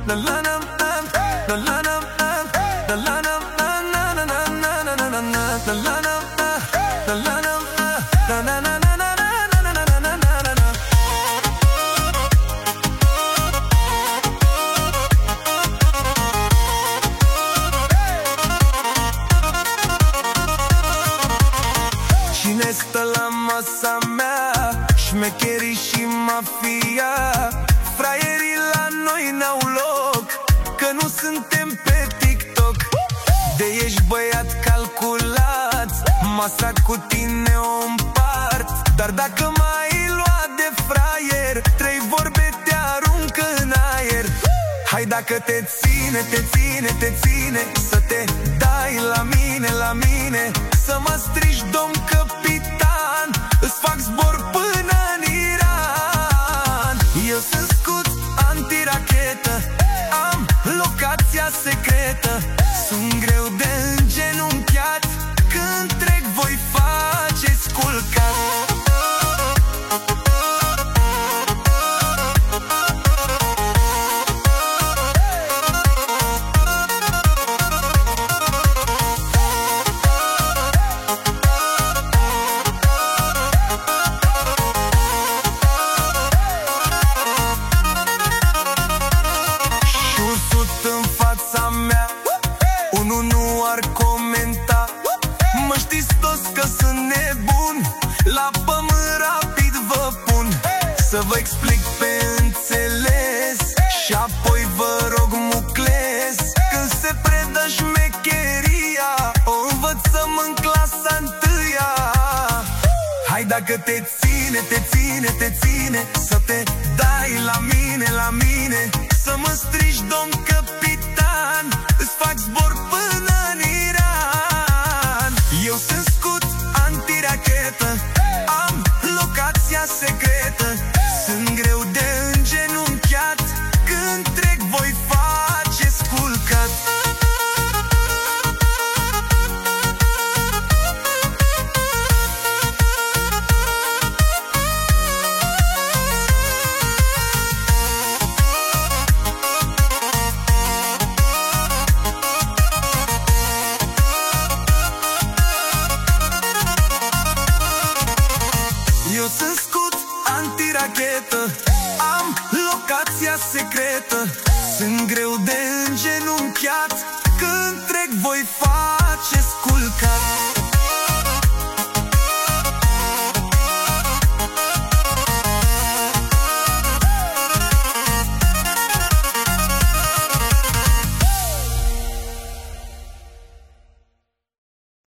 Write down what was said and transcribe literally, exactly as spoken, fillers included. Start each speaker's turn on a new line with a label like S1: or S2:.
S1: Cine stă la masa mea? Șmecherii și mafia. Fraierii la noi n-au loc, că nu suntem pe TikTok. De ești băiat calculat, masa cu tine o împart. Dar dacă m-ai luat de fraier, trei vorbe te aruncă în aer. Hai dacă te ține, te ține, te ține, să te dai la mine, la mine, să mă strici, domn capitan, îți fac zbor până în Iran. Eu sunt scut antirachetă, am locația secretă. Sunt greu de îngenunchiat, când trec voi faceți culcat. Unul nu ar comenta, mă știți toți că sunt nebun, la pământ rapid vă pun, să vă explic pe înțeles și apoi vă rog mucles. Când se predă șmecheria, o învățăm în clasa întâia. Hai dacă te ține, te ține, te ține, să te dai la mine, la mine, să mă strici, domn capitan, îți fac zbor până în Iran. Eu sunt scut antirachetă, am locația secretă. Sunt greu de îngenunchiat, când trec voi faceți culcat. Eu sunt scut antirachetă, am locația secretă. Sunt greu de